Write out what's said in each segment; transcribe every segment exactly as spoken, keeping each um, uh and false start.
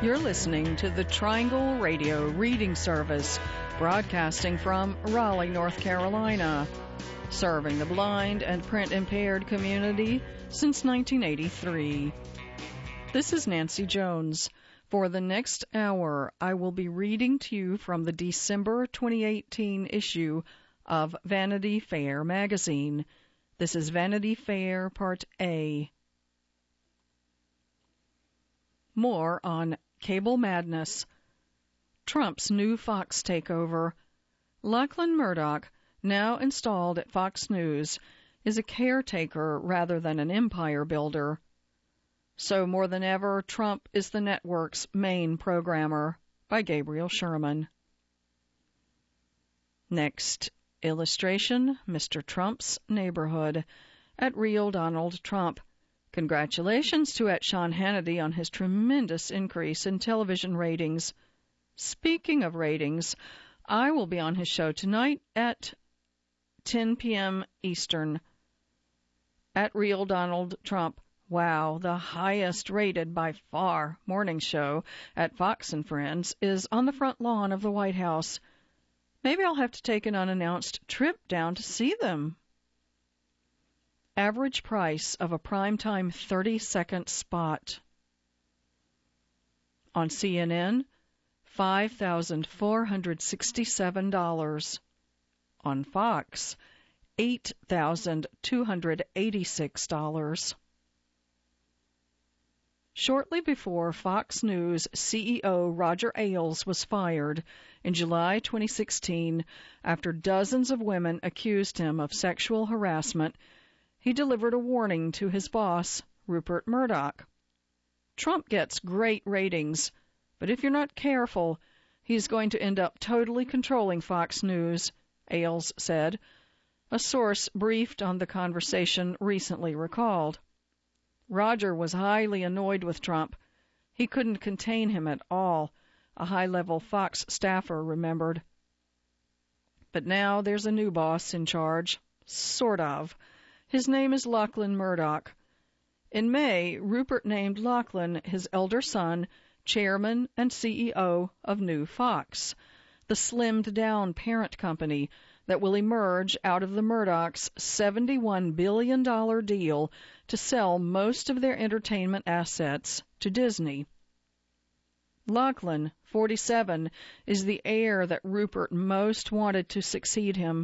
You're listening to the Triangle Radio Reading Service, broadcasting from Raleigh, North Carolina, serving the blind and print-impaired community since nineteen eighty-three. This is Nancy Jones. For the next hour, I will be reading to you from the December twenty eighteen issue of Vanity Fair magazine. This is Vanity Fair Part A. More on cable madness. Trump's new Fox takeover. Lachlan Murdoch, now installed at Fox News, is a caretaker rather than an empire builder. So more than ever, Trump is the network's main programmer, by Gabriel Sherman. Next, illustration, Mister Trump's Neighborhood, at Real Donald Trump. Congratulations to at Sean Hannity on his tremendous increase in television ratings. Speaking of ratings, I will be on his show tonight at ten p.m. Eastern. At Real Donald Trump. Wow, the highest rated by far morning show at Fox and Friends is on the front lawn of the White House. Maybe I'll have to take an unannounced trip down to see them. Average price of a primetime thirty-second spot. On C N N, five thousand four hundred sixty-seven dollars. On Fox, eight thousand two hundred eighty-six dollars. Shortly before Fox News C E O Roger Ailes was fired in July twenty sixteen after dozens of women accused him of sexual harassment, he delivered a warning to his boss, Rupert Murdoch. Trump gets great ratings, but if you're not careful, he's going to end up totally controlling Fox News, Ailes said. A source briefed on the conversation recently recalled. Roger was highly annoyed with Trump. He couldn't contain him at all, a high-level Fox staffer remembered. But now there's a new boss in charge. Sort of. His name is Lachlan Murdoch. In May, Rupert named Lachlan, his elder son, chairman and C E O of New Fox, the slimmed-down parent company that will emerge out of the Murdochs' seventy-one billion dollars deal to sell most of their entertainment assets to Disney. Lachlan, forty-seven, is the heir that Rupert most wanted to succeed him.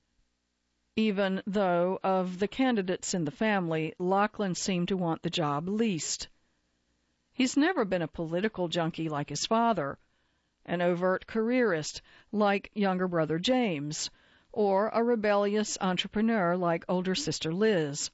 Even though, of the candidates in the family, Lachlan seemed to want the job least. He's never been a political junkie like his father, an overt careerist like younger brother James, or a rebellious entrepreneur like older sister Liz.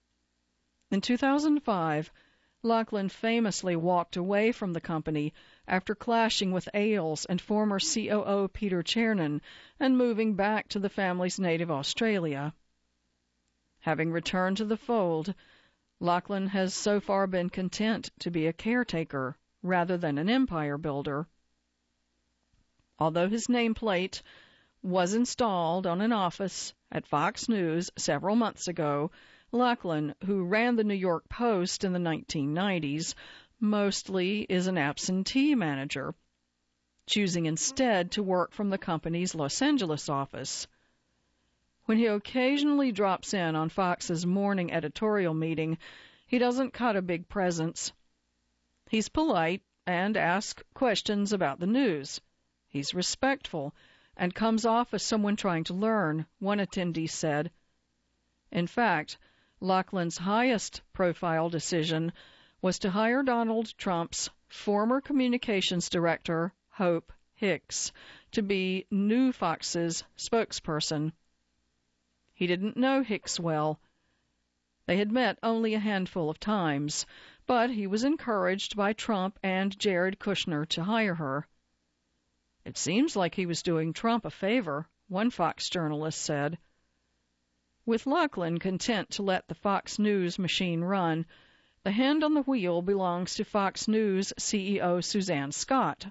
In two thousand five, Lachlan famously walked away from the company after clashing with Ailes and former C O O Peter Chernin and moving back to the family's native Australia. Having returned to the fold, Lachlan has so far been content to be a caretaker rather than an empire builder. Although his nameplate was installed on an office at Fox News several months ago, Lachlan, who ran the New York Post in the nineteen nineties, mostly is an absentee manager, choosing instead to work from the company's Los Angeles office. When he occasionally drops in on Fox's morning editorial meeting, he doesn't cut a big presence. He's polite and asks questions about the news. He's respectful and comes off as someone trying to learn, one attendee said. In fact, Lachlan's highest profile decision was to hire Donald Trump's former communications director, Hope Hicks, to be New Fox's spokesperson. He didn't know Hicks well. They had met only a handful of times, but he was encouraged by Trump and Jared Kushner to hire her. It seems like he was doing Trump a favor, one Fox journalist said. With Lachlan content to let the Fox News machine run, the hand on the wheel belongs to Fox News C E O Suzanne Scott.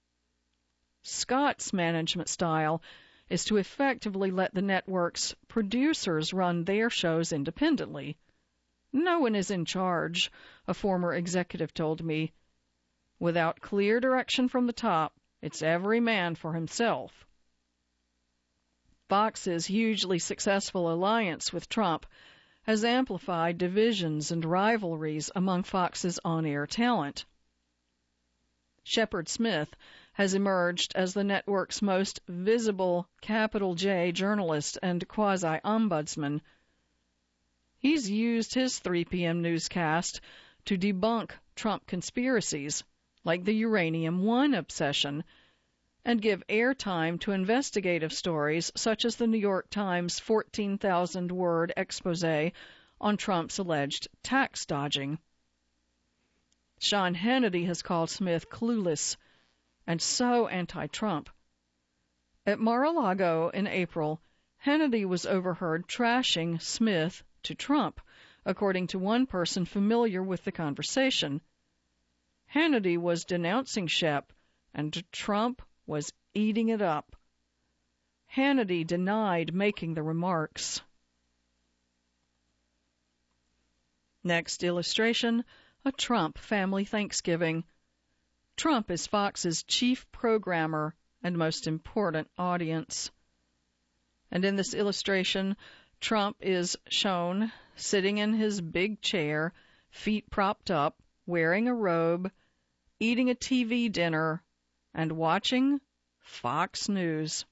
Scott's management style is to effectively let the network's producers run their shows independently. No one is in charge, a former executive told me. Without clear direction from the top, it's every man for himself. Fox's hugely successful alliance with Trump has amplified divisions and rivalries among Fox's on-air talent. Shepard Smith has emerged as the network's most visible capital J journalist and quasi-ombudsman. He's used his three p.m. newscast to debunk Trump conspiracies, like the Uranium One obsession, and give airtime to investigative stories such as the New York Times fourteen thousand word expose on Trump's alleged tax dodging. Sean Hannity has called Smith clueless and so anti-Trump. At Mar-a-Lago in April, Hannity was overheard trashing Smith to Trump, according to one person familiar with the conversation. Hannity was denouncing Shep, and Trump was eating it up. Hannity denied making the remarks. Next illustration, a Trump family Thanksgiving. Trump is Fox's chief programmer and most important audience. And in this illustration, Trump is shown sitting in his big chair, feet propped up, wearing a robe, eating a T V dinner, and watching Fox News.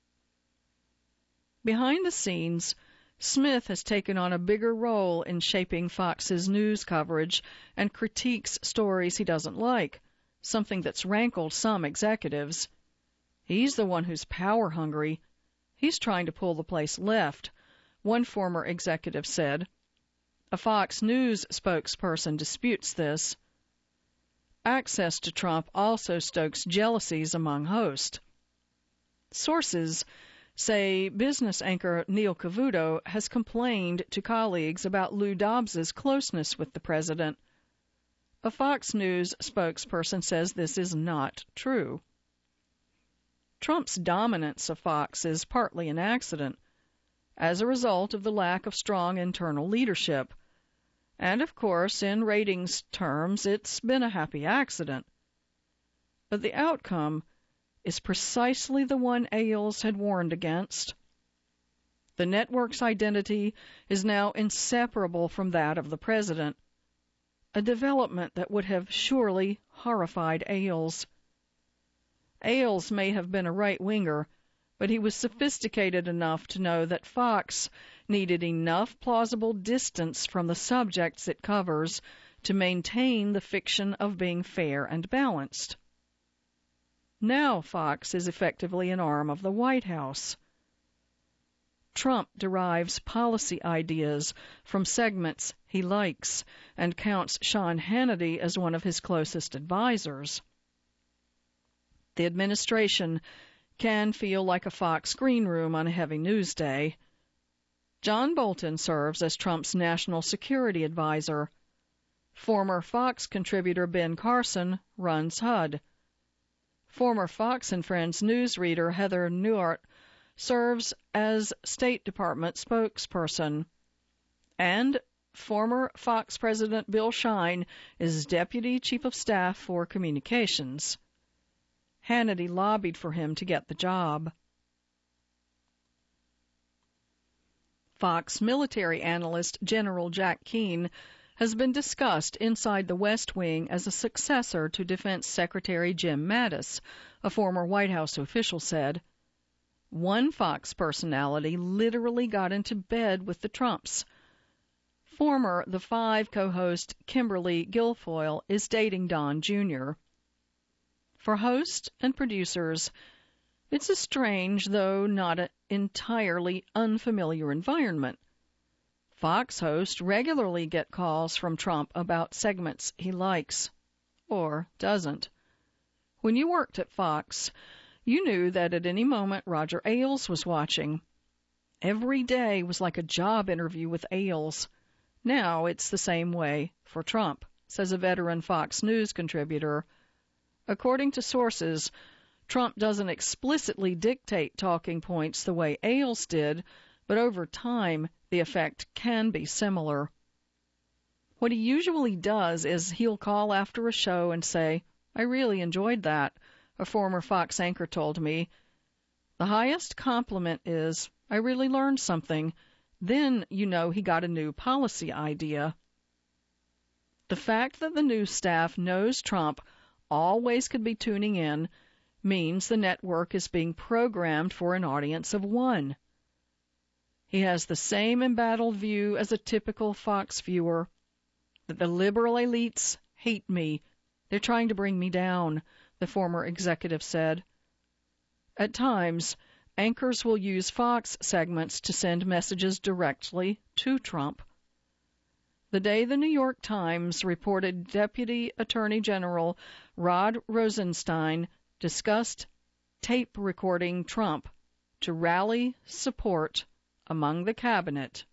Behind the scenes, Smith has taken on a bigger role in shaping Fox's news coverage and critiques stories he doesn't like, something that's rankled some executives. He's the one who's power-hungry. He's trying to pull the place left, one former executive said. A Fox News spokesperson disputes this. Access to Trump also stokes jealousies among hosts. Sources say business anchor Neil Cavuto has complained to colleagues about Lou Dobbs's closeness with the president. A Fox News spokesperson says this is not true. Trump's dominance of Fox is partly an accident, as a result of the lack of strong internal leadership. And, of course, in ratings terms, it's been a happy accident. But the outcome is precisely the one Ailes had warned against. The network's identity is now inseparable from that of the president, a development that would have surely horrified Ailes. Ailes may have been a right-winger, but he was sophisticated enough to know that Fox needed enough plausible distance from the subjects it covers to maintain the fiction of being fair and balanced. Now Fox is effectively an arm of the White House. Trump derives policy ideas from segments he likes and counts Sean Hannity as one of his closest advisors. The administration can feel like a Fox green room on a heavy news day. John Bolton serves as Trump's national security advisor. Former Fox contributor Ben Carson runs H U D. Former Fox and Friends newsreader Heather Nauert serves as State Department spokesperson. And former Fox President Bill Shine is Deputy Chief of Staff for Communications. Hannity lobbied for him to get the job. Fox military analyst General Jack Keane has been discussed inside the West Wing as a successor to Defense Secretary Jim Mattis, a former White House official said. One Fox personality literally got into bed with the Trumps. Former The Five co-host Kimberly Guilfoyle is dating Don Junior For hosts and producers, it's a strange, though not an entirely unfamiliar environment. Fox hosts regularly get calls from Trump about segments he likes, or doesn't. When you worked at Fox, you knew that at any moment Roger Ailes was watching. Every day was like a job interview with Ailes. Now it's the same way for Trump, says a veteran Fox News contributor. According to sources, Trump doesn't explicitly dictate talking points the way Ailes did, but over time the effect can be similar. What he usually does is he'll call after a show and say, I really enjoyed that, a former Fox anchor told me. The highest compliment is, I really learned something. Then you know he got a new policy idea. The fact that the news staff knows Trump always could be tuning in means the network is being programmed for an audience of one. He has the same embattled view as a typical Fox viewer, that the liberal elites hate me. They're trying to bring me down, the former executive said. At times, anchors will use Fox segments to send messages directly to Trump. The day the New York Times reported Deputy Attorney General Rod Rosenstein discussed tape recording Trump to rally support among the cabinet.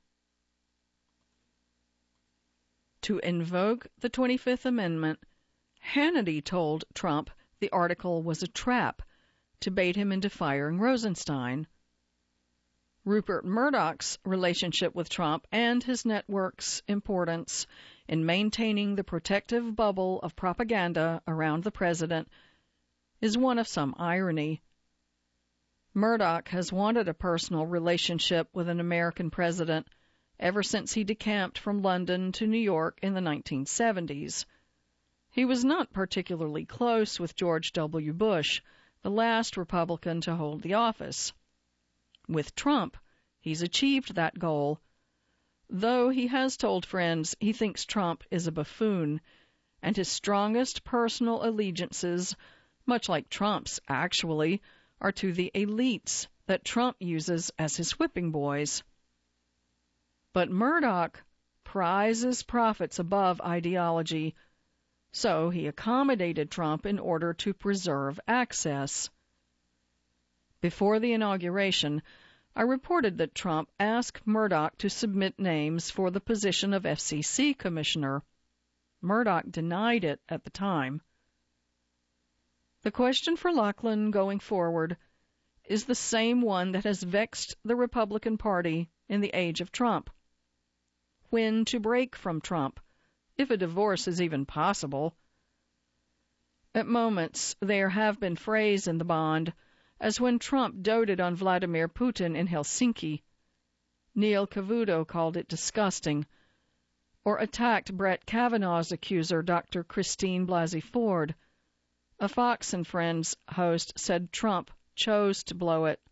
To invoke the twenty-fifth Amendment, Hannity told Trump the article was a trap to bait him into firing Rosenstein. Rupert Murdoch's relationship with Trump and his network's importance in maintaining the protective bubble of propaganda around the president is one of some irony. Murdoch has wanted a personal relationship with an American president ever since he decamped from London to New York in the nineteen seventies. He was not particularly close with George W. Bush, the last Republican to hold the office. With Trump, he's achieved that goal, though he has told friends he thinks Trump is a buffoon, and his strongest personal allegiances, much like Trump's actually, are to the elites that Trump uses as his whipping boys. But Murdoch prizes profits above ideology, so he accommodated Trump in order to preserve access. Before the inauguration, I reported that Trump asked Murdoch to submit names for the position of F C C commissioner. Murdoch denied it at the time. The question for Lachlan going forward is the same one that has vexed the Republican Party in the age of Trump. When to break from Trump, if a divorce is even possible. At moments, there have been frays in the bond, as when Trump doted on Vladimir Putin in Helsinki. Neil Cavuto called it disgusting, or attacked Brett Kavanaugh's accuser, Doctor Christine Blasey Ford. A Fox and Friends host said Trump chose to blow it.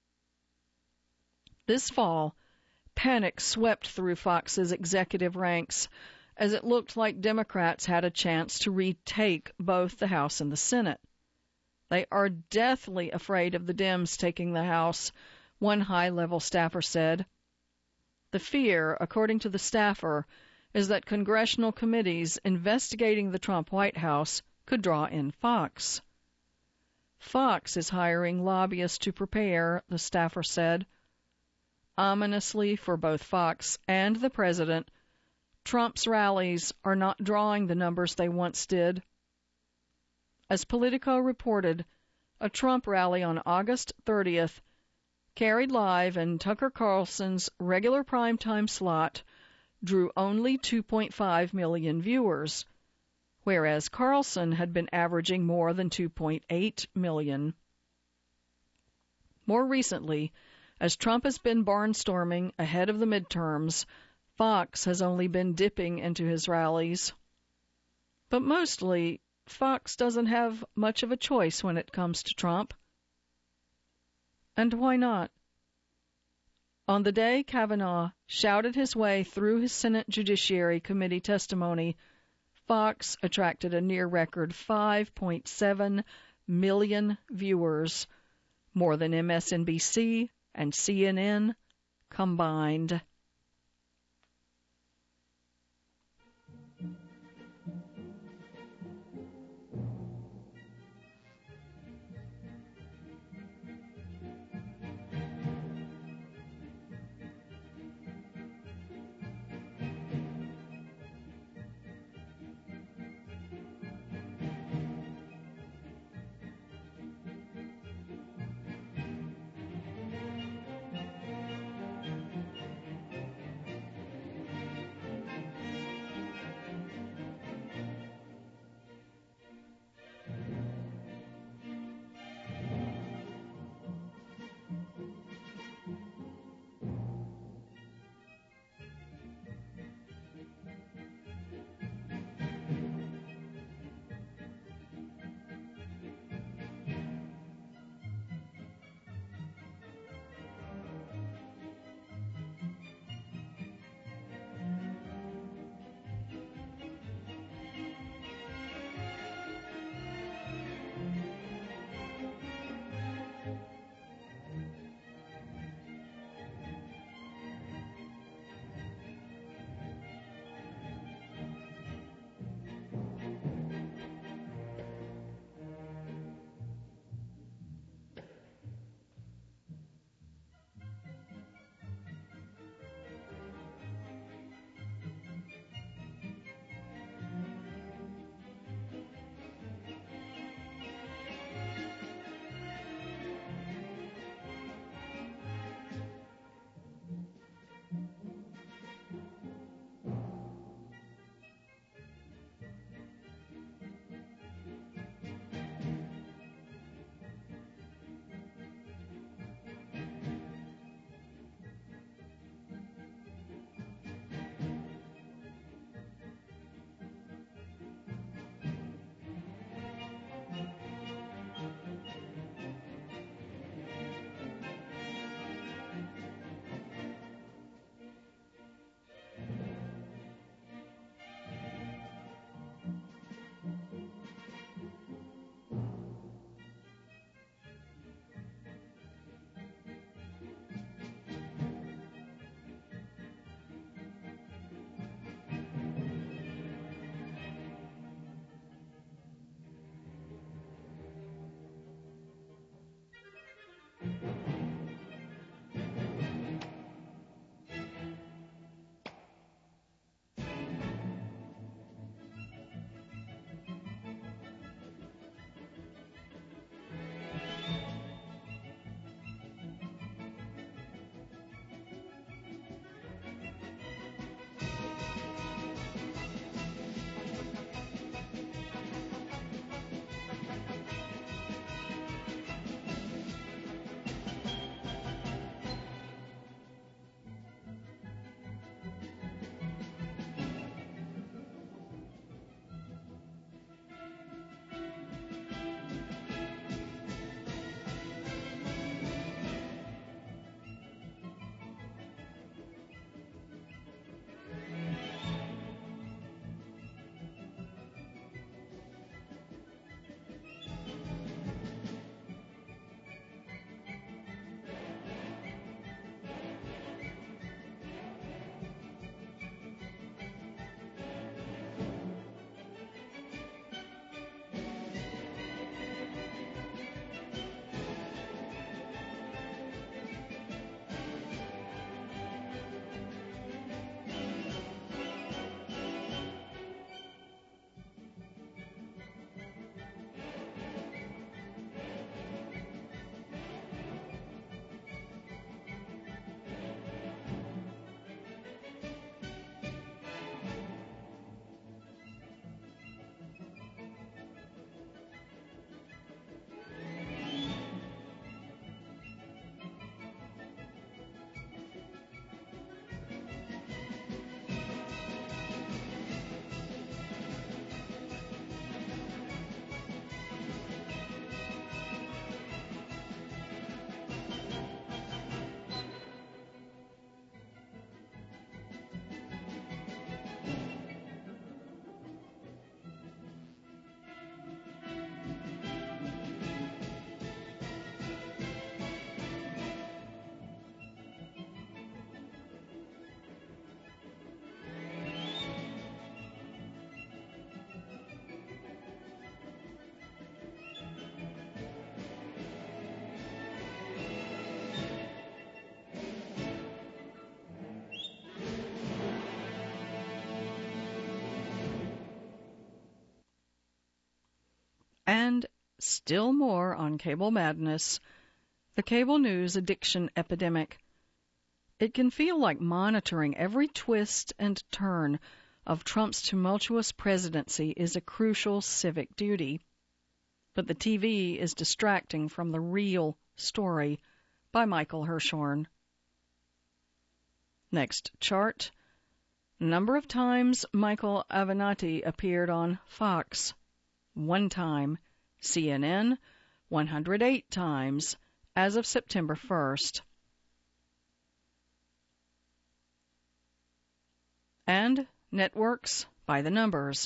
This fall, panic swept through Fox's executive ranks as it looked like Democrats had a chance to retake both the House and the Senate. They are deathly afraid of the Dems taking the House, one high-level staffer said. The fear, according to the staffer, is that congressional committees investigating the Trump White House could draw in Fox. Fox is hiring lobbyists to prepare, the staffer said. Ominously for both Fox and the president, Trump's rallies are not drawing the numbers they once did. As Politico reported, a Trump rally on August thirtieth, carried live in Tucker Carlson's regular primetime slot, drew only two point five million viewers, whereas Carlson had been averaging more than two point eight million. More recently, as Trump has been barnstorming ahead of the midterms, Fox has only been dipping into his rallies. But mostly, Fox doesn't have much of a choice when it comes to Trump. And why not? On the day Kavanaugh shouted his way through his Senate Judiciary Committee testimony, Fox attracted a near-record five point seven million viewers, more than M S N B C and C N N combined. And still more on cable madness, the cable news addiction epidemic. It can feel like monitoring every twist and turn of Trump's tumultuous presidency is a crucial civic duty. But the T V is distracting from the real story. By Michael Hirschhorn. Next chart. Number of times Michael Avenatti appeared on Fox. One time. C N N, one hundred eight times, as of September first. And networks by the numbers.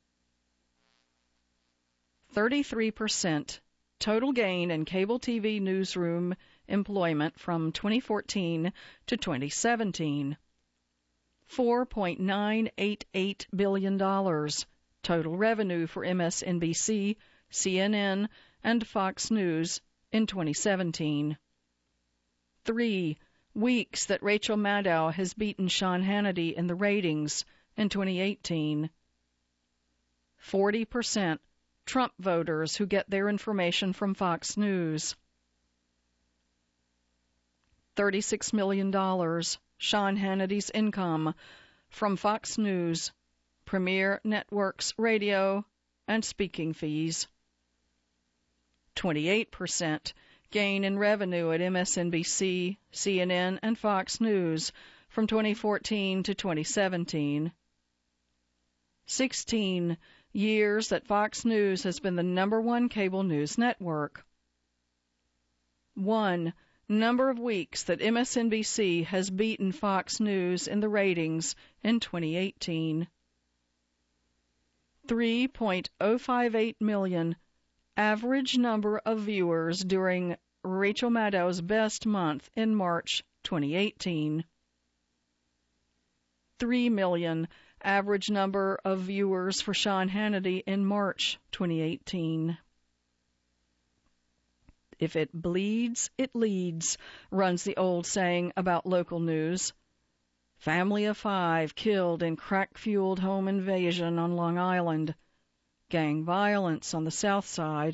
thirty-three percent total gain in cable T V newsroom employment from twenty fourteen to twenty seventeen. four point nine eight eight billion dollars total revenue for M S N B C, C N N, and Fox News in twenty seventeen. Three weeks that Rachel Maddow has beaten Sean Hannity in the ratings in twenty eighteen. forty percent Trump voters who get their information from Fox News. thirty-six million dollars Sean Hannity's income from Fox News, Premier Networks Radio, and speaking fees. twenty-eight percent gain in revenue at M S N B C, C N N, and Fox News from twenty fourteen to twenty seventeen. sixteen years that Fox News has been the number one cable news network. One number of weeks that M S N B C has beaten Fox News in the ratings in twenty eighteen. three point oh five eight million average number of viewers during Rachel Maddow's best month in March twenty eighteen. three million average number of viewers for Sean Hannity in March twenty eighteen. If it bleeds, it leads, runs the old saying about local news. Family of five killed in crack-fueled home invasion on Long Island. Gang violence on the South Side.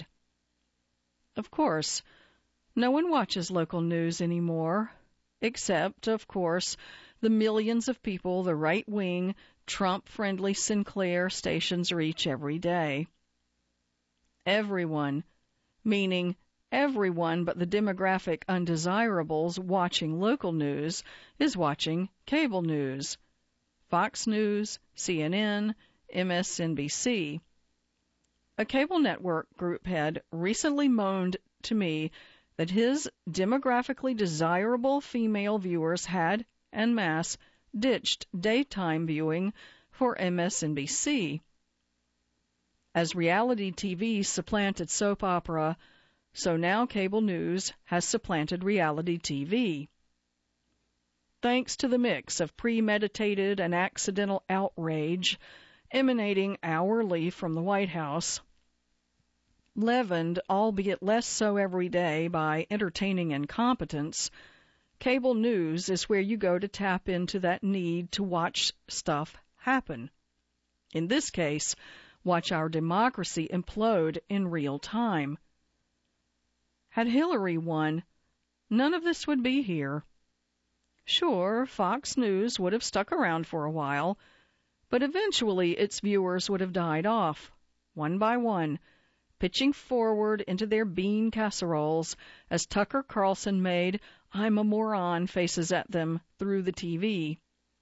Of course, no one watches local news anymore, except, of course, the millions of people the right-wing, Trump-friendly Sinclair stations reach every day. Everyone, meaning everyone but the demographic undesirables watching local news, is watching cable news. Fox News, C N N, M S N B C. A cable network group head recently moaned to me that his demographically desirable female viewers had, en masse, ditched daytime viewing for M S N B C. As reality T V supplanted soap opera, so now cable news has supplanted reality T V. Thanks to the mix of premeditated and accidental outrage emanating hourly from the White House, leavened, albeit less so every day, by entertaining incompetence, cable news is where you go to tap into that need to watch stuff happen. In this case, watch our democracy implode in real time. Had Hillary won, none of this would be here. Sure, Fox News would have stuck around for a while, but eventually its viewers would have died off, one by one, pitching forward into their bean casseroles as Tucker Carlson made "I'm a moron" faces at them through the T V.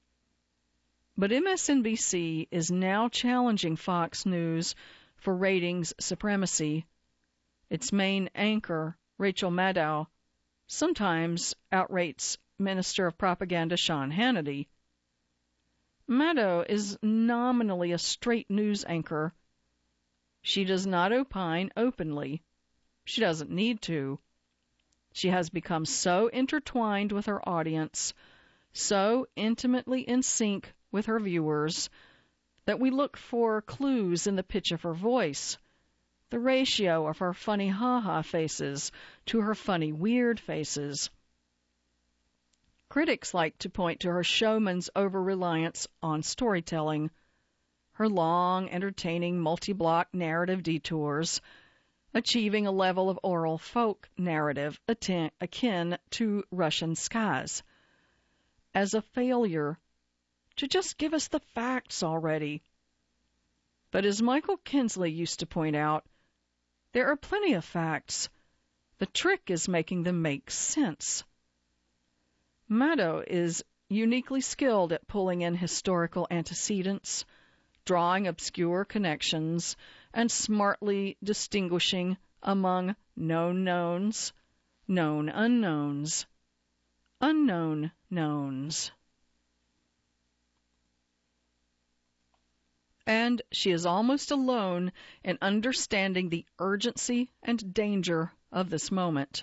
But M S N B C is now challenging Fox News for ratings supremacy. Its main anchor, Rachel Maddow, sometimes outrates Minister of Propaganda Sean Hannity. Maddow is nominally a straight news anchor. She does not opine openly. She doesn't need to. She has become so intertwined with her audience, so intimately in sync with her viewers, that we look for clues in the pitch of her voice, the ratio of her funny ha-ha faces to her funny weird faces. Critics like to point to her showman's over-reliance on storytelling, her long, entertaining multi-block narrative detours, achieving a level of oral folk narrative akin to Russian skies. As a failure to just give us the facts already. But as Michael Kinsley used to point out, there are plenty of facts. The trick is making them make sense. Maddow is uniquely skilled at pulling in historical antecedents, drawing obscure connections, and smartly distinguishing among known knowns, known unknowns, unknown knowns. And she is almost alone in understanding the urgency and danger of this moment.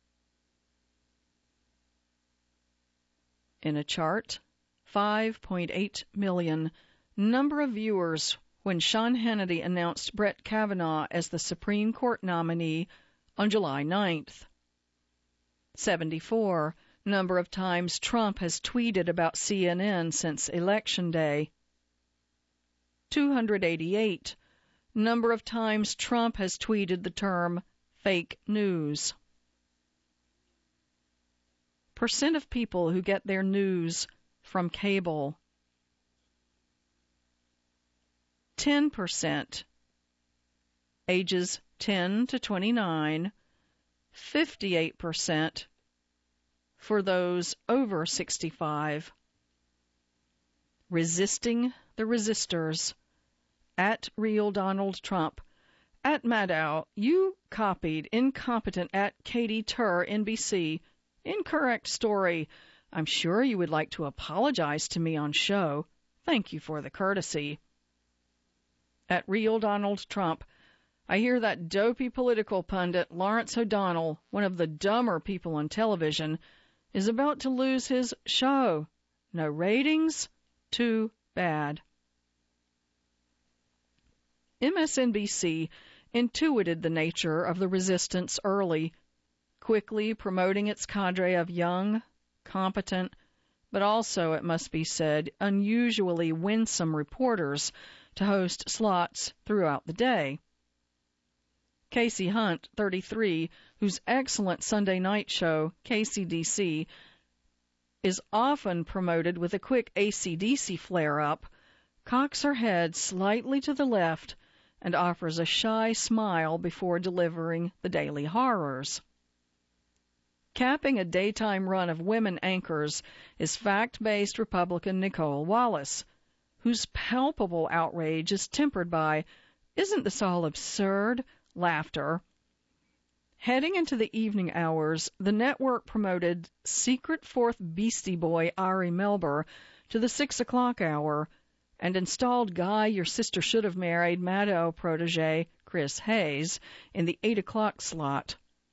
In a chart, five point eight million number of viewers when Sean Hannity announced Brett Kavanaugh as the Supreme Court nominee on July ninth. seventy-four number of times Trump has tweeted about C N N since Election Day. two hundred eighty-eight number of times Trump has tweeted the term fake news. Percent of people who get their news from cable. ten percent ages ten to twenty-nine, fifty-eight percent for those over sixty-five. Resisting the resistors. At Real Donald Trump. At Maddow, you copied incompetent at Katie Tur, N B C. Incorrect story. I'm sure you would like to apologize to me on show. Thank you for the courtesy. At Real Donald Trump. I hear that dopey political pundit Lawrence O'Donnell, one of the dumber people on television, is about to lose his show. No ratings? Too bad. M S N B C intuited the nature of the resistance early, quickly promoting its cadre of young, competent, but also, it must be said, unusually winsome reporters to host slots throughout the day. Casey Hunt, thirty-three, whose excellent Sunday night show, K C D C, is often promoted with a quick A C D C flare-up, cocks her head slightly to the left and offers a shy smile before delivering the daily horrors. Capping a daytime run of women anchors is fact-based Republican Nicole Wallace, whose palpable outrage is tempered by, "Isn't this all absurd?" laughter. Heading into the evening hours, the network promoted secret fourth Beastie Boy Ari Melber to the six o'clock hour and installed Guy Your Sister Should Have Married Maddow protege Chris Hayes in the eight o'clock slot.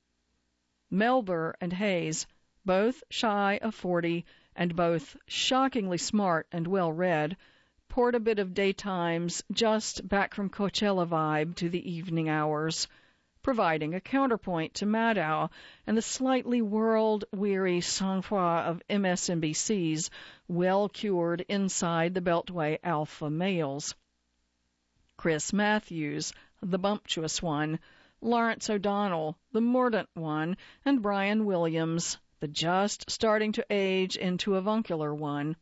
Melber and Hayes, both shy of forty and both shockingly smart and well-read, poured a bit of daytime's just back from Coachella vibe to the evening hours, providing a counterpoint to Maddow and the slightly world-weary sang-froid of M S N B C's well-cured inside the Beltway alpha males. Chris Matthews, the bumptious one, Lawrence O'Donnell, the mordant one, and Brian Williams, the just starting to age into avuncular one.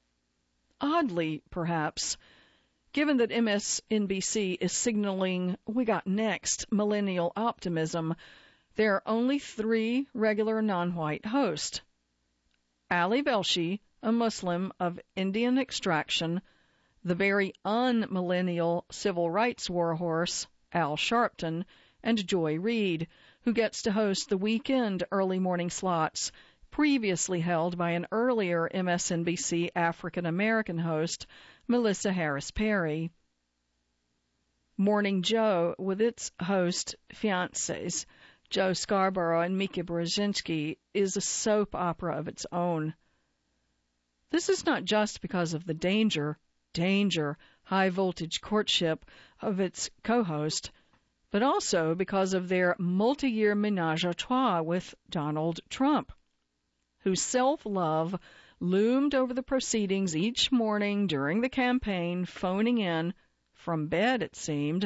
Oddly, perhaps, given that M S N B C is signaling we got next millennial optimism, there are only three regular non-white hosts. Ali Velshi, a Muslim of Indian extraction, the very un-millennial civil rights warhorse, Al Sharpton, and Joy Reid, who gets to host the weekend early morning slots previously held by an earlier M S N B C African-American host, Melissa Harris Perry. Morning Joe, with its host fiancés, Joe Scarborough and Mika Brzezinski, is a soap opera of its own. This is not just because of the danger, danger, high-voltage courtship of its co-host, but also because of their multi-year ménage à trois with Donald Trump, whose self-love loomed over the proceedings each morning during the campaign, phoning in, from bed it seemed,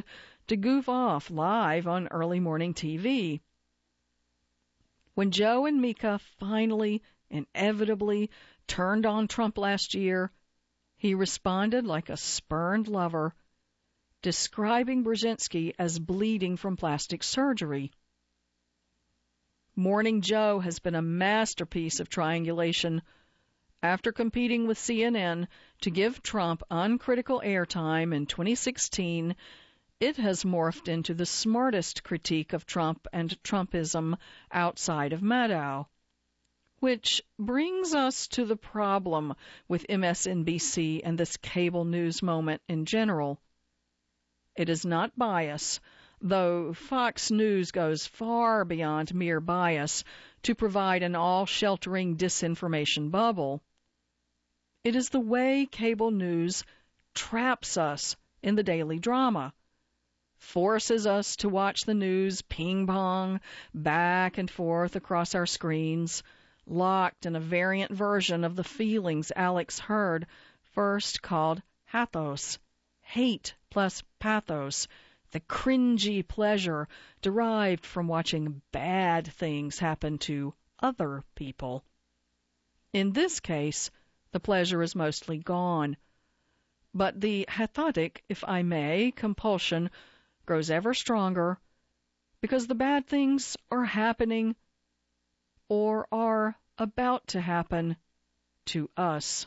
to goof off live on early morning T V. When Joe and Mika finally, inevitably, turned on Trump last year, he responded like a spurned lover, describing Brzezinski as bleeding from plastic surgery. Morning Joe has been a masterpiece of triangulation. After competing with C N N to give Trump uncritical airtime in twenty sixteen, it has morphed into the smartest critique of Trump and Trumpism outside of Maddow. Which brings us to the problem with M S N B C and this cable news moment in general. It is not bias, though Fox News goes far beyond mere bias to provide an all-sheltering disinformation bubble. It is the way cable news traps us in the daily drama, forces us to watch the news ping-pong back and forth across our screens, locked in a variant version of the feelings Alex Hurd first called pathos, hate plus pathos, the cringy pleasure derived from watching bad things happen to other people. In this case, the pleasure is mostly gone, but the hathotic, if I may, compulsion grows ever stronger because the bad things are happening or are about to happen to us.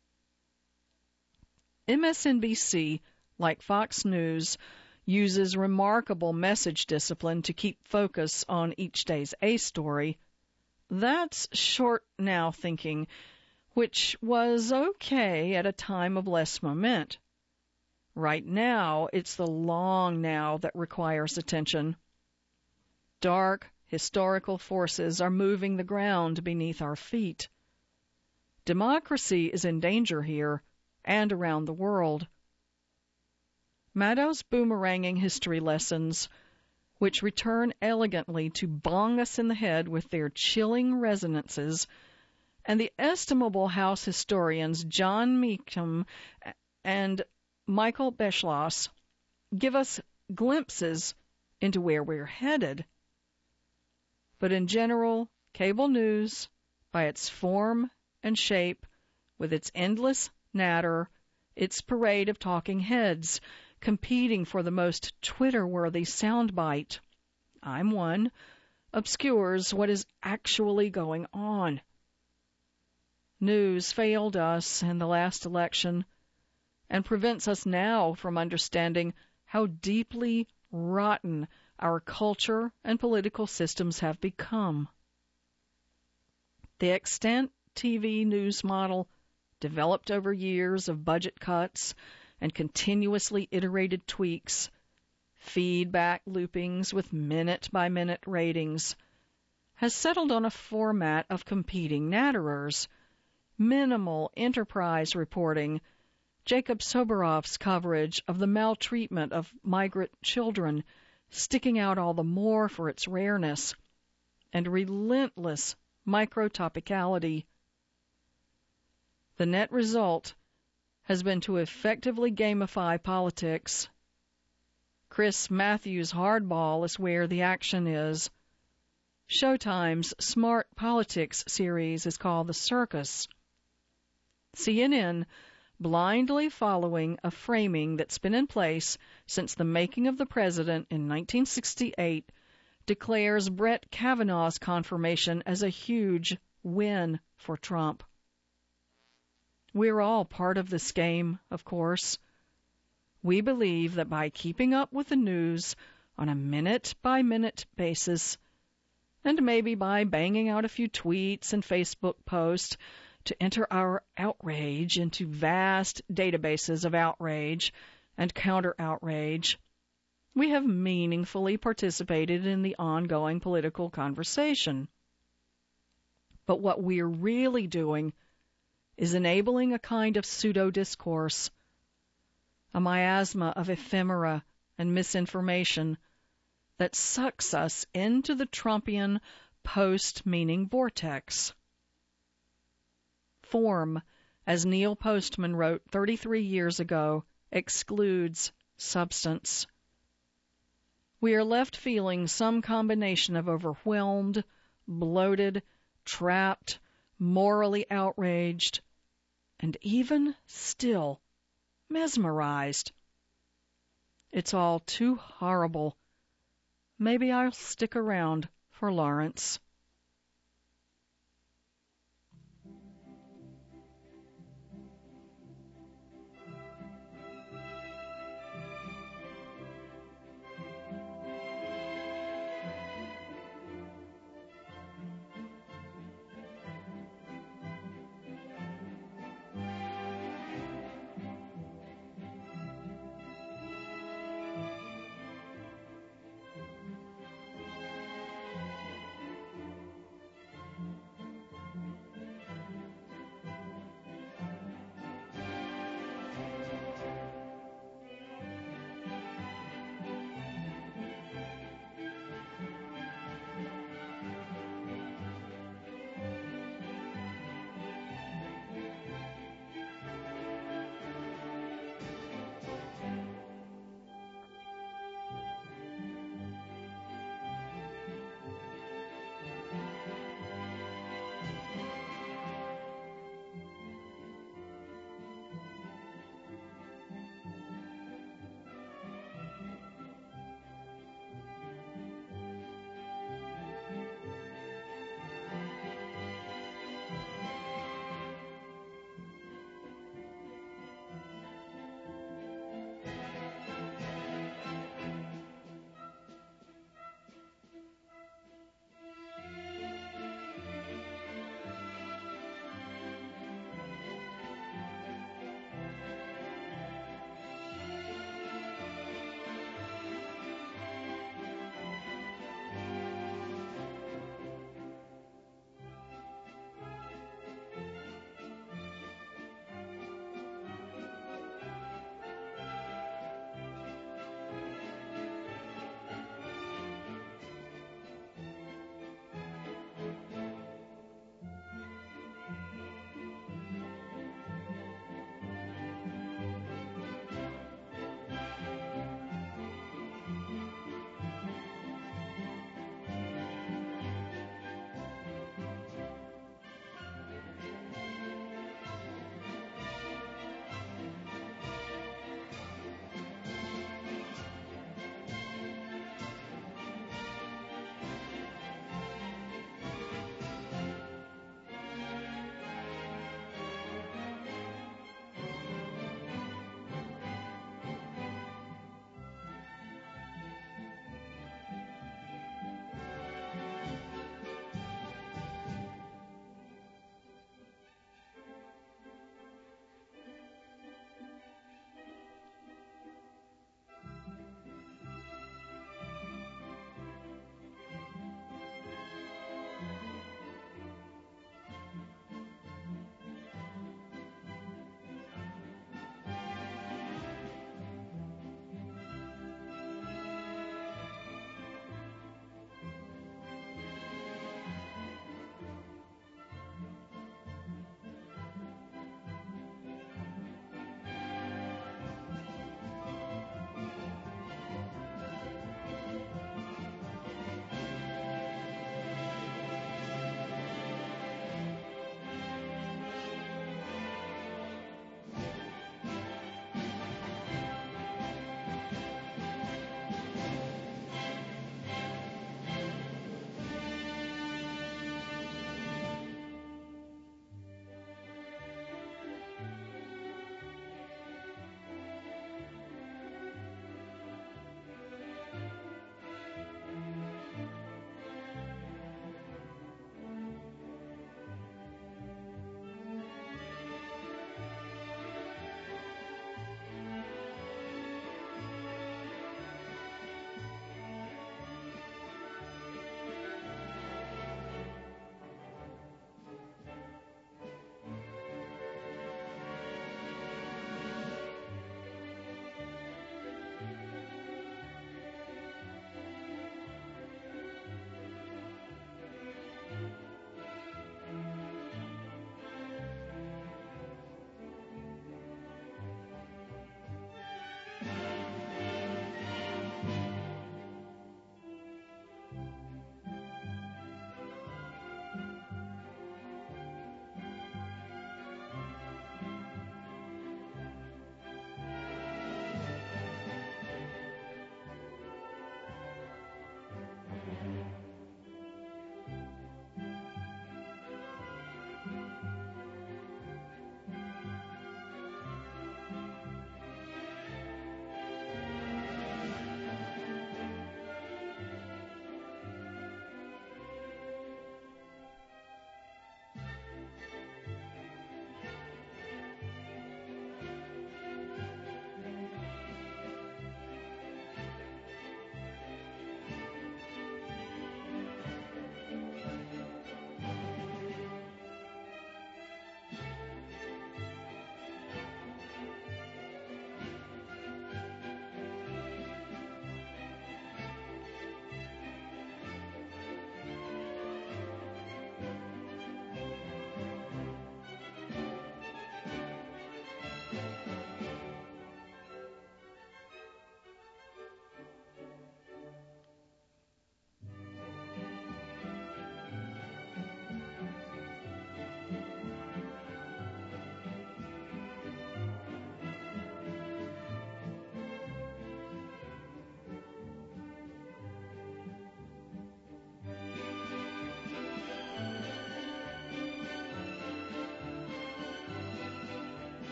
M S N B C, like Fox News, uses remarkable message discipline to keep focus on each day's A story. That's short now thinking, which was okay at a time of less moment. Right now, it's the long now that requires attention. Dark, historical forces are moving the ground beneath our feet. Democracy is in danger here and around the world. Maddow's boomeranging history lessons, which return elegantly to bong us in the head with their chilling resonances, and the estimable House historians John Meacham and Michael Beschloss give us glimpses into where we're headed. But in general, cable news, by its form and shape, with its endless natter, its parade of talking heads, competing for the most Twitter-worthy soundbite, I'm one, obscures what is actually going on. News failed us in the last election and prevents us now from understanding how deeply rotten our culture and political systems have become. The extant T V news model, developed over years of budget cuts and continuously iterated tweaks, feedback loopings with minute-by-minute ratings, has settled on a format of competing natterers, minimal enterprise reporting, Jacob Soborov's coverage of the maltreatment of migrant children sticking out all the more for its rareness, and relentless microtopicality. The net result has been to effectively gamify politics. Chris Matthews' Hardball is where the action is. Showtime's Smart Politics series is called The Circus. C N N, blindly following a framing that's been in place since the making of the president in nineteen sixty-eight, declares Brett Kavanaugh's confirmation as a huge win for Trump. We're all part of this game, of course. We believe that by keeping up with the news on a minute-by-minute basis, and maybe by banging out a few tweets and Facebook posts to enter our outrage into vast databases of outrage and counter-outrage, we have meaningfully participated in the ongoing political conversation. But what we're really doing is enabling a kind of pseudo-discourse, a miasma of ephemera and misinformation that sucks us into the Trumpian post-meaning vortex. Form, as Neil Postman wrote thirty-three years ago, excludes substance. we are left feeling some combination of overwhelmed, bloated, trapped, morally outraged, and even still mesmerized. It's all too horrible. Maybe I'll stick around for Lawrence.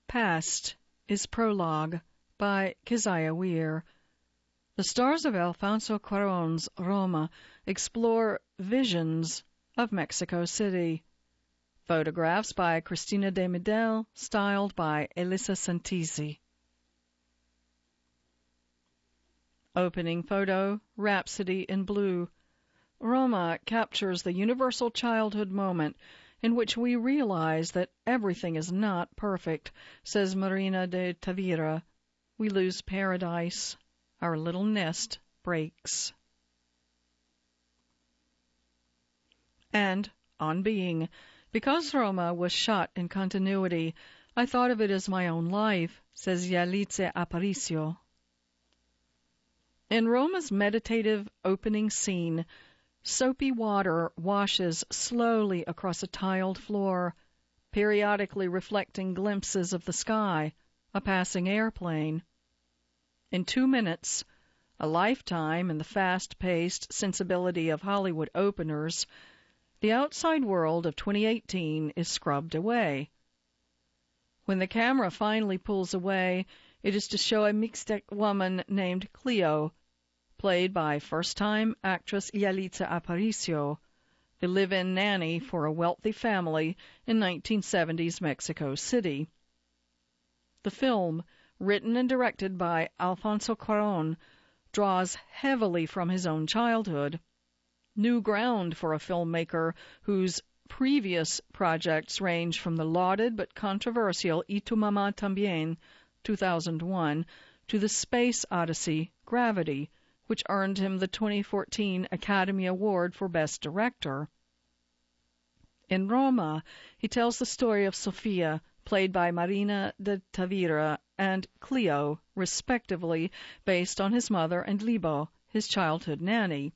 Past is Prologue by Keziah Weir. The stars of Alfonso Cuarón's Roma explore visions of Mexico City. Photographs by Cristina de Medel, styled by Elisa Santisi. Opening photo, Rhapsody in Blue. Roma captures the universal childhood moment in which we realize that everything is not perfect, says Marina de Tavira. We lose paradise. Our little nest breaks. And, on being, because Roma was shot in continuity, I thought of it as my own life, says Yalitza Aparicio. In Roma's meditative opening scene, soapy water washes slowly across a tiled floor, periodically reflecting glimpses of the sky, a passing airplane. In two minutes, a lifetime in the fast-paced sensibility of Hollywood openers, the outside world of twenty eighteen is scrubbed away. When the camera finally pulls away, it is to show a Mixtec woman named Cleo, played by first-time actress Yalitza Aparicio, the live-in nanny for a wealthy family in nineteen seventies Mexico City. The film, written and directed by Alfonso Cuarón, draws heavily from his own childhood, new ground for a filmmaker whose previous projects range from the lauded but controversial Y Tu Mamá También, two thousand one, to the space odyssey Gravity, which earned him the twenty fourteen Academy Award for Best Director. In Roma, he tells the story of Sofia, played by Marina de Tavira, and Cleo, respectively, based on his mother and Libo, his childhood nanny.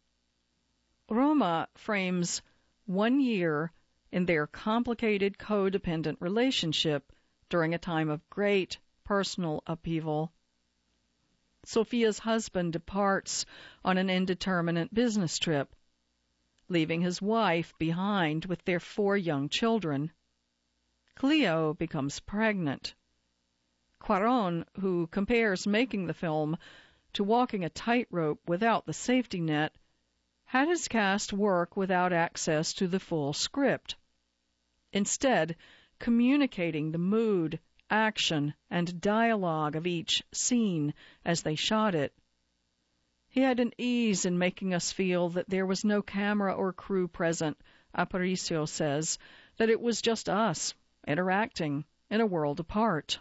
Roma frames one year in their complicated codependent relationship during a time of great personal upheaval. Sofia's husband departs on an indeterminate business trip, leaving his wife behind with their four young children. Cleo becomes pregnant. Cuarón, who compares making the film to walking a tightrope without the safety net, had his cast work without access to the full script, instead communicating the mood, action, and dialogue of each scene as they shot it. He had an ease in making us feel that there was no camera or crew present, Aparicio says, that it was just us, interacting in a world apart.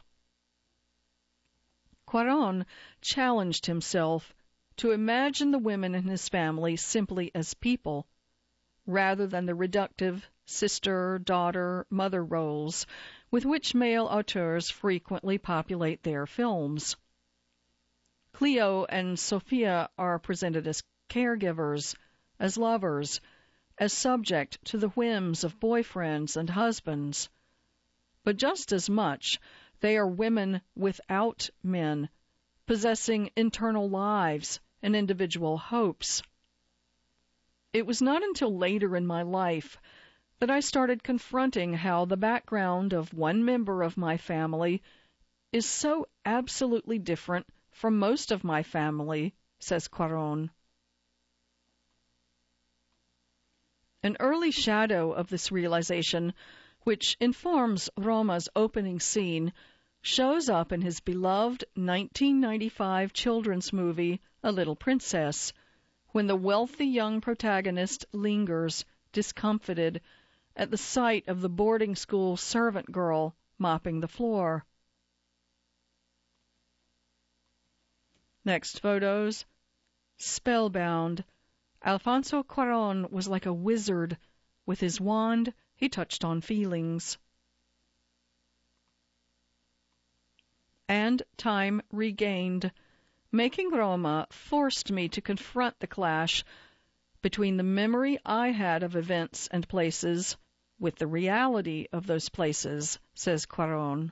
Cuarón challenged himself to imagine the women in his family simply as people, rather than the reductive sister, daughter, mother roles with which male auteurs frequently populate their films. Cleo and Sofia are presented as caregivers, as lovers, as subject to the whims of boyfriends and husbands. But just as much, they are women without men, possessing internal lives and individual hopes. It was not until later in my life that I started confronting how the background of one member of my family is so absolutely different from most of my family, says Cuarón. An early shadow of this realization, which informs Roma's opening scene, shows up in his beloved nineteen ninety-five children's movie, A Little Princess, when the wealthy young protagonist lingers, discomfited, at the sight of the boarding school servant girl mopping the floor. Next photos. Spellbound. Alfonso Cuarón was like a wizard. With his wand, he touched on feelings. And Time Regained. Making Roma forced me to confront the clash between the memory I had of events and places with the reality of those places, says Cuarón.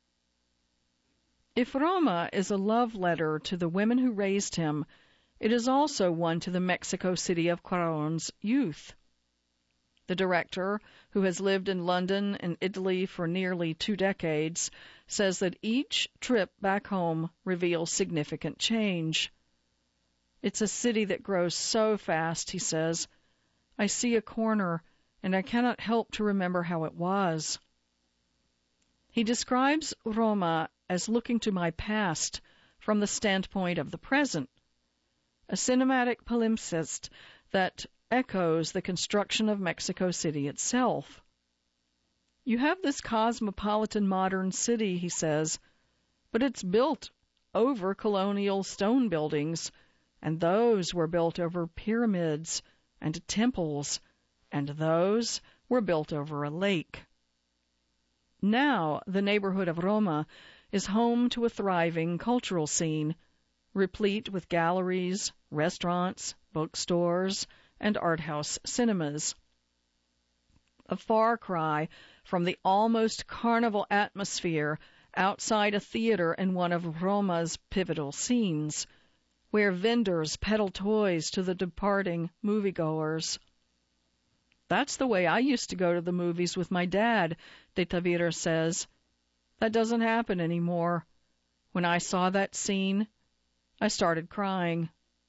If Roma is a love letter to the women who raised him, it is also one to the Mexico City of Cuarón's youth. The director, who has lived in London and Italy for nearly two decades, says that each trip back home reveals significant change. It's a city that grows so fast, he says. I see a corner, and I cannot help to remember how it was. He describes Roma as looking to my past from the standpoint of the present, a cinematic palimpsest that echoes the construction of Mexico City itself. You have this cosmopolitan modern city, he says, but it's built over colonial stone buildings, and those were built over pyramids and temples, and those were built over a lake. Now the neighborhood of Roma is home to a thriving cultural scene, replete with galleries, restaurants, bookstores, and art house cinemas. A far cry from the almost carnival atmosphere outside a theater in one of Roma's pivotal scenes, where vendors peddle toys to the departing moviegoers. That's the way I used to go to the movies with my dad, De Tavira says. That doesn't happen anymore. When I saw that scene, I started crying.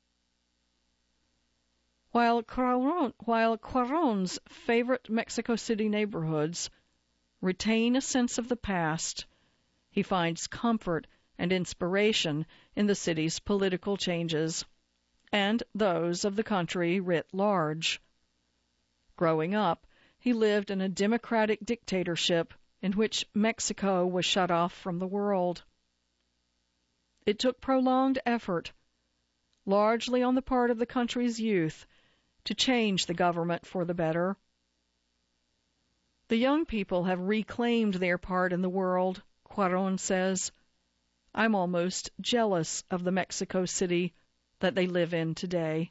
While Cuarón, while Cuarón's favorite Mexico City neighborhoods retain a sense of the past, he finds comfort and inspiration in the city's political changes and those of the country writ large. Growing up, he lived in a democratic dictatorship in which Mexico was shut off from the world. It took prolonged effort, largely on the part of the country's youth, to change the government for the better. The young people have reclaimed their part in the world, Cuarón says. I'm almost jealous of the Mexico City that they live in today.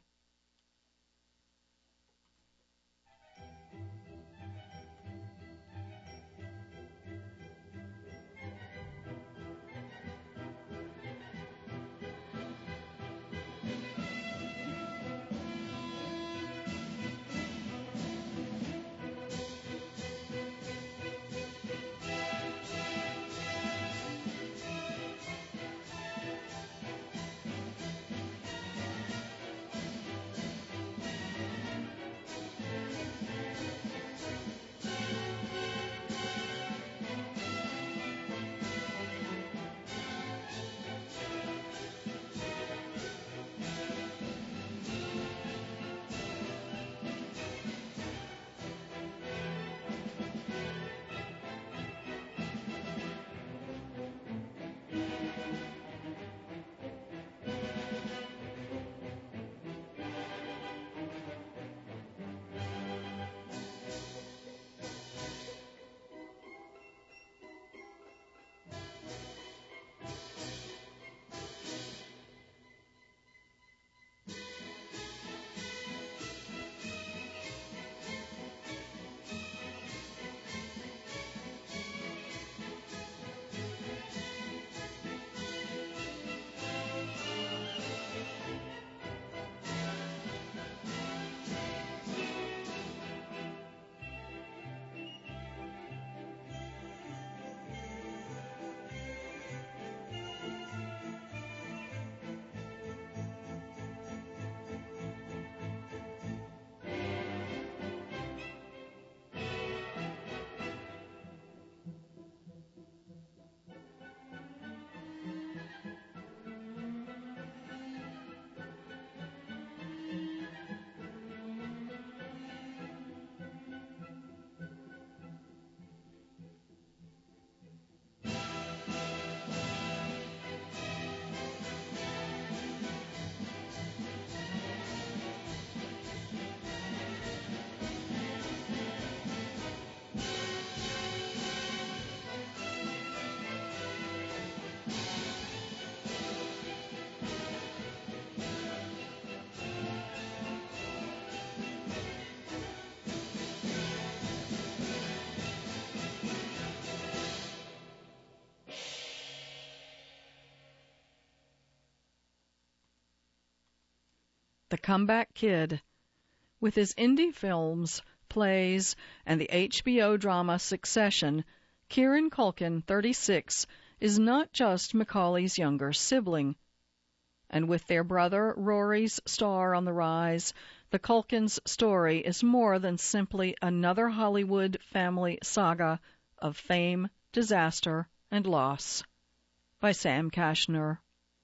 The Comeback Kid. With his indie films plays, and the H B O drama Succession, Kieran Culkin, thirty-six, is not just Macaulay's younger sibling. And with their brother Rory's star on the rise, the Culkins' story is more than simply another Hollywood family saga of fame, disaster, and loss. By Sam Kashner.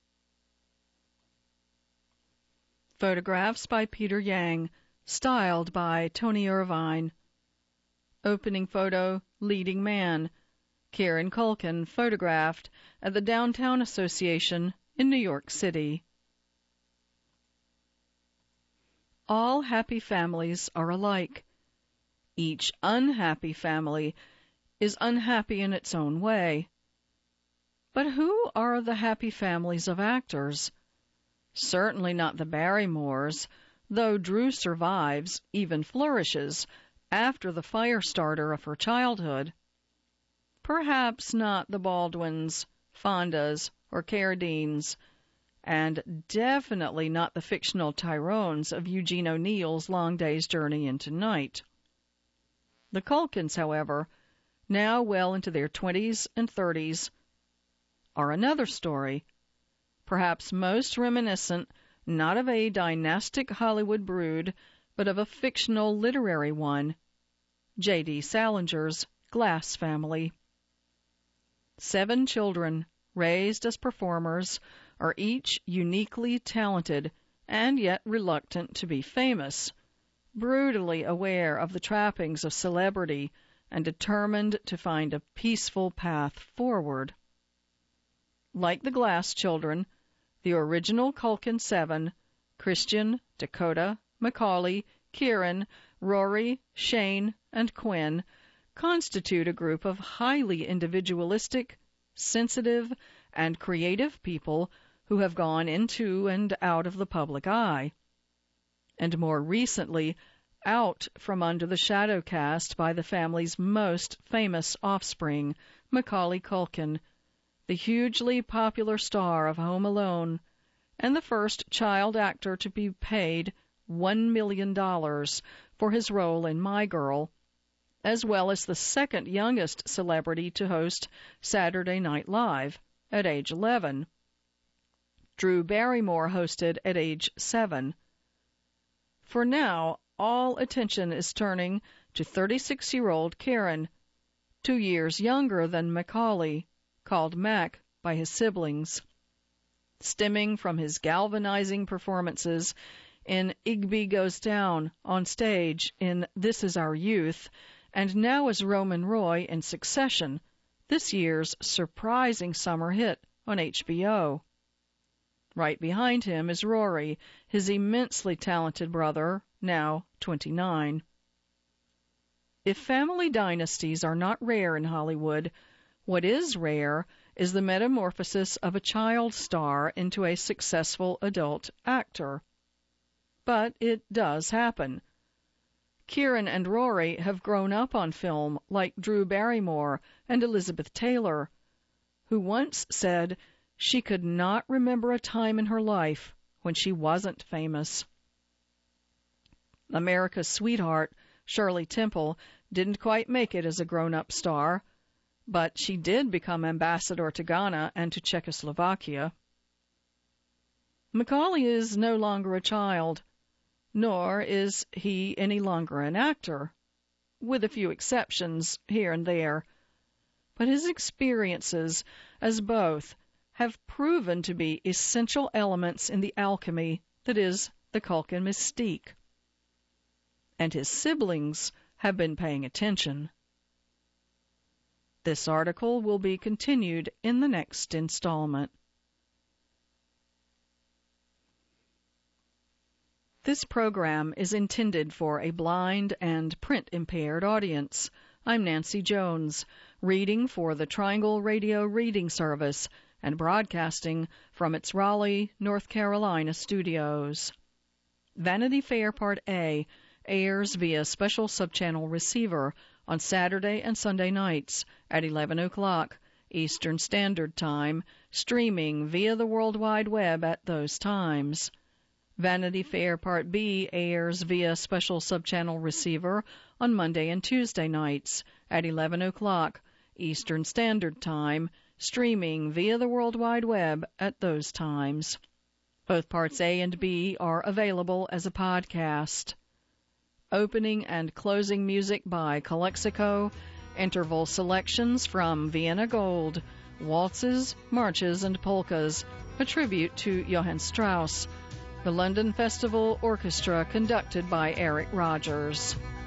Photographs by Peter Yang, styled by Tony Irvine. Opening photo, leading man, Kieran Culkin, photographed at the Downtown Association in New York City. All happy families are alike. Each unhappy family is unhappy in its own way. But who are the happy families of actors? Certainly not the Barrymores, though Drew survives, even flourishes, after the fire starter of her childhood. Perhaps not the Baldwins, Fondas, or Carradines, and definitely not the fictional Tyrones of Eugene O'Neill's Long Day's Journey into Night. The Culkins, however, now well into their twenties and thirties, are another story, perhaps most reminiscent not of a dynastic Hollywood brood, but of a fictional literary one, J D Salinger's Glass Family. Seven children, raised as performers, are each uniquely talented and yet reluctant to be famous, brutally aware of the trappings of celebrity and determined to find a peaceful path forward. Like the Glass children, the original Culkin Seven, Christian, Dakota, Macaulay, Kieran, Rory, Shane, and Quinn, constitute a group of highly individualistic, sensitive, and creative people who have gone into and out of the public eye, and more recently out from under the shadow cast by the family's most famous offspring, Macaulay Culkin, the hugely popular star of Home Alone, and the first child actor to be paid one million dollars for his role in My Girl, as well as the second youngest celebrity to host Saturday Night Live at age eleven. Drew Barrymore hosted at age seven. For now, all attention is turning to thirty-six-year-old Kieran, two years younger than Macaulay, called Mac by his siblings. Stemming from his galvanizing performances in Igby Goes Down on stage in This Is Our Youth, and now as Roman Roy in Succession, this year's surprising summer hit on H B O. Right behind him is Rory, his immensely talented brother, now twenty-nine. If family dynasties are not rare in Hollywood, what is rare is the metamorphosis of a child star into a successful adult actor. But it does happen. Kieran and Rory have grown up on film like Drew Barrymore and Elizabeth Taylor, who once said she could not remember a time in her life when she wasn't famous. America's sweetheart, Shirley Temple, didn't quite make it as a grown-up star, but she did become ambassador to Ghana and to Czechoslovakia. Macaulay is no longer a child, nor is he any longer an actor, with a few exceptions here and there. But his experiences as both have proven to be essential elements in the alchemy that is the Culkin mystique. And his siblings have been paying attention. This article will be continued in the next installment. This program is intended for a blind and print-impaired audience. I'm Nancy Jones, reading for the Triangle Radio Reading Service and broadcasting from its Raleigh, North Carolina studios. Vanity Fair Part A airs via special subchannel receiver on Saturday and Sunday nights at eleven o'clock Eastern Standard Time, streaming via the World Wide Web at those times. Vanity Fair Part B airs via special subchannel receiver on Monday and Tuesday nights at eleven o'clock Eastern Standard Time, streaming via the World Wide Web at those times. Both Parts A and B are available as a podcast. Opening and closing music by Calexico, interval selections from Vienna Gold, waltzes, marches, and polkas, a tribute to Johann Strauss. The London Festival Orchestra conducted by Eric Rogers.